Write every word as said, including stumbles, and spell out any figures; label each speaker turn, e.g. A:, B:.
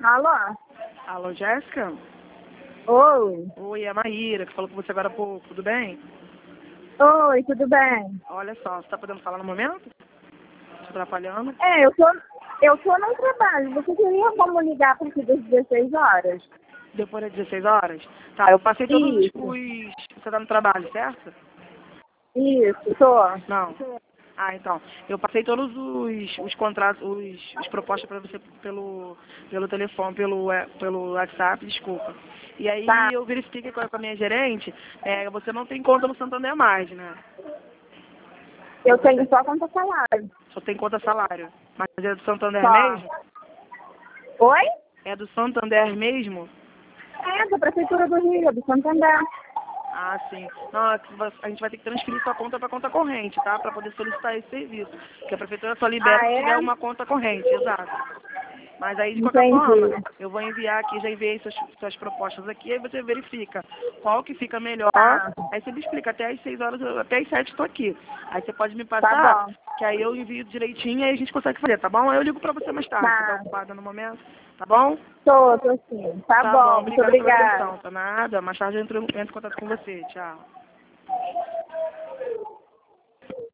A: Alô?
B: Alô, Jéssica?
A: Oi.
B: Oi, é a Maíra, que falou com você agora há pouco, tudo bem?
A: Oi, tudo bem?
B: Olha só, você tá podendo falar no momento? Te atrapalhando?
A: É, eu tô, eu tô no trabalho. Você queria como ligar a partir das dezesseis horas?
B: Depois das dezesseis horas? Tá, eu passei todos os...
A: Isso.
B: os- Você tá no trabalho, certo?
A: Isso, tô.
B: Não. Ah, então. Eu passei todos os, os contratos, os, os propostas para você pelo, pelo telefone, pelo, eh, pelo WhatsApp, desculpa. E aí
A: Tá.
B: eu verifiquei com a com a minha gerente, é, você não tem conta no Santander mais, né?
A: Eu tenho só conta salário.
B: Só tem conta salário. Mas é do Santander
A: Só.
B: mesmo?
A: Oi?
B: É do Santander mesmo?
A: É, da Prefeitura do Rio, do Santander.
B: Ah, sim. Não, é que a gente vai ter que transferir sua conta para conta corrente, tá? Para poder solicitar esse serviço. Porque a prefeitura só libera
A: Ah,
B: se tiver
A: é?
B: uma conta corrente, exato. Mas aí, de qualquer forma,
A: Entendi.
B: eu vou enviar aqui, já enviei suas, suas propostas aqui, aí você verifica qual que fica melhor.
A: Tá.
B: Aí você me explica, até às seis horas, eu- até às sete estou aqui. Aí você pode me
A: Tá
B: passar,
A: bom.
B: que aí eu envio direitinho e aí a gente consegue fazer, tá bom? Aí eu ligo pra você mais tarde, você tá
A: Tá.
B: ocupada no momento, tá bom?
A: Tô, tô sim. Tá,
B: Tá bom,
A: bom, muito
B: obrigada pela
A: obrigada.
B: atenção, tá nada. Mais tarde eu entro, entro em contato com você, tchau.